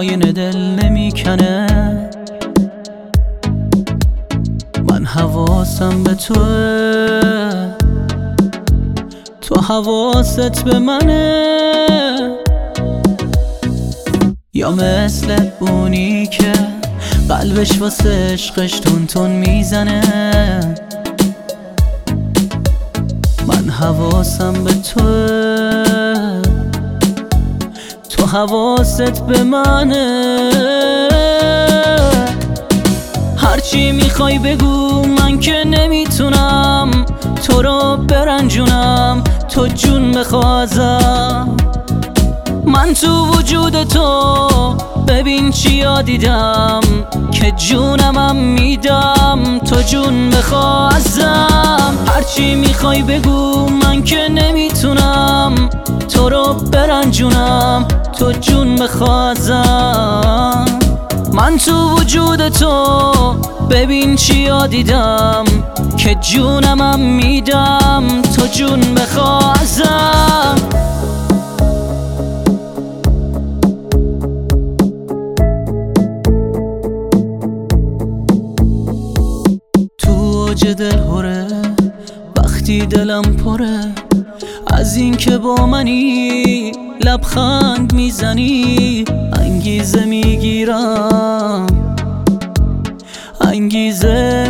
آینه دل نمیکنه. من حواسم به توه، تو حواست به منه. یا مثل اونی که قلبش واسه عشقش تون تون میزنه. من حواسم به توه، تو حواست به منه. هرچی میخوای بگو، من که نمیتونم تو رو برنجونم. تو جون بخوا ازم، من تو وجود تو ببین چیا دیدم که جونمم میدم. تو جون بخوا ازم، هرچی میخوای بگو، من که نمیتونم تو رو برنجونم. تو جون بخوا ازم، من تو وجود تو ببین چیا دیدم که جونمم میدم. تو جون بخوا ازم. تو اوج دل هره وقتی دلم پره از این که با منی، لبخند میزنی. انگیزه میگیرم، انگیزه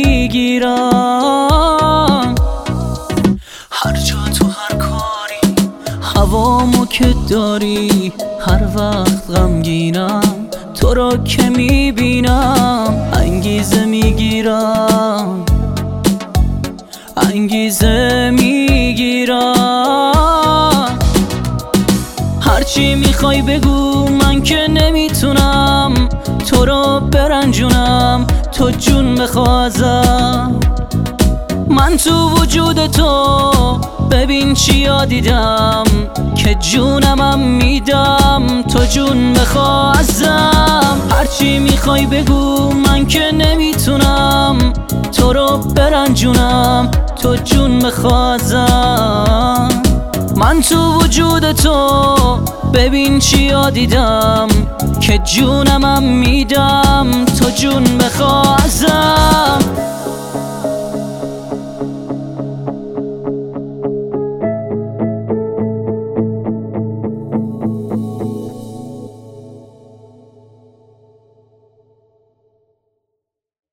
میگیرم. هر جا تو هر کاری هوامو که داری. هر وقت غمگینم تو رو که میبینم. انگیزه میگیرم، انگیزه میگیرم. هرچی میخوای بگو، من که نمیتونم تو رو برنجونم. تو جون بخوا ازم، من تو وجود تو ببین چیا دیدم که جونمم میدم. تو جون بخوا ازم، هرچی میخوای بگو، من که نمیتونم تو رو برنجونم. تو جون بخوا ازم، من تو وجود تو ببین چیا دیدم که جونمم میدم. تو جون بخوا ازم.